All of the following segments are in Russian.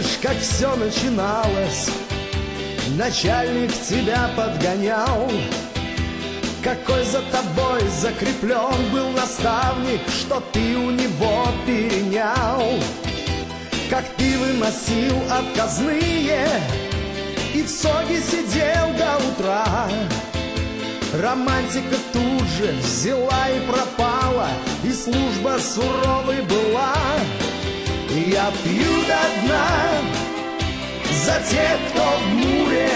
помнишь, как все начиналось? Начальник тебя подгонял, какой за тобой закреплен был наставник, что ты у него перенял. Как ты выносил отказные и в соге сидел до утра. Романтика тут же взяла и пропала, и служба суровой была. Я пью до дна за тех, кто в муре,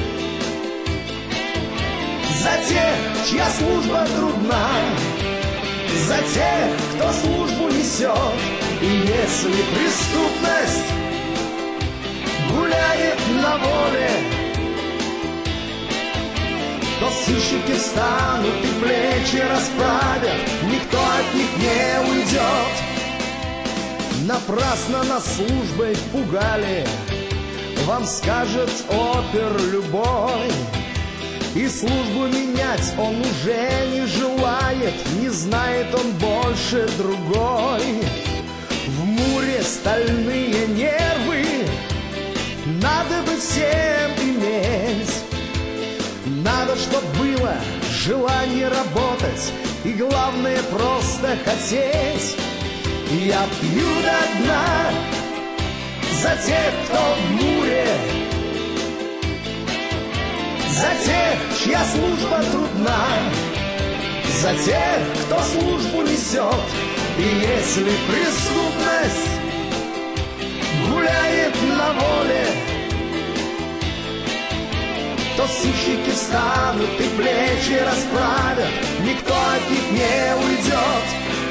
за тех, чья служба трудна, за тех, кто службу несет. И если преступность гуляет на воле, то сыщики встанут и плечи расправят, никто от них не уйдет. Напрасно нас службой пугали, вам скажет опер любой. И службу менять он уже не желает, не знает он больше другой. В муре стальные нервы надо бы всем иметь. Надо, чтоб было желание работать, и главное просто хотеть. Я пью до дна за тех, кто в муре, за тех, чья служба трудна, за тех, кто службу несет. И если преступность гуляет на воле, то сыщики встанут и плечи расправят, никто от них не уйдет.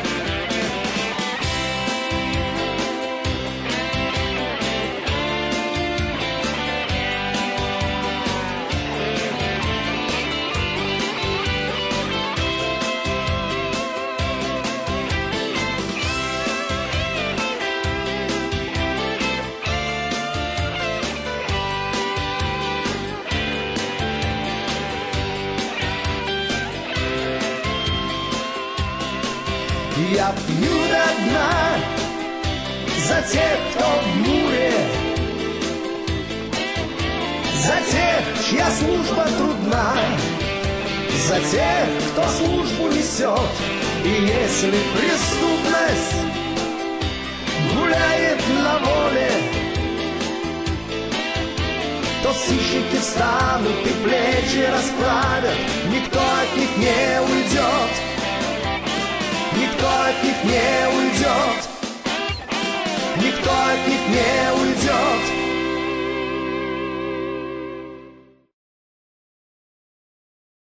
Я пью до дна за тех, кто в муре, за тех, чья служба трудна, за тех, кто службу несет. И если преступность гуляет на воле, то сыщики встанут и плечи расправят, никто от них не уйдет. Никто от них не уйдет, никто от них не уйдет.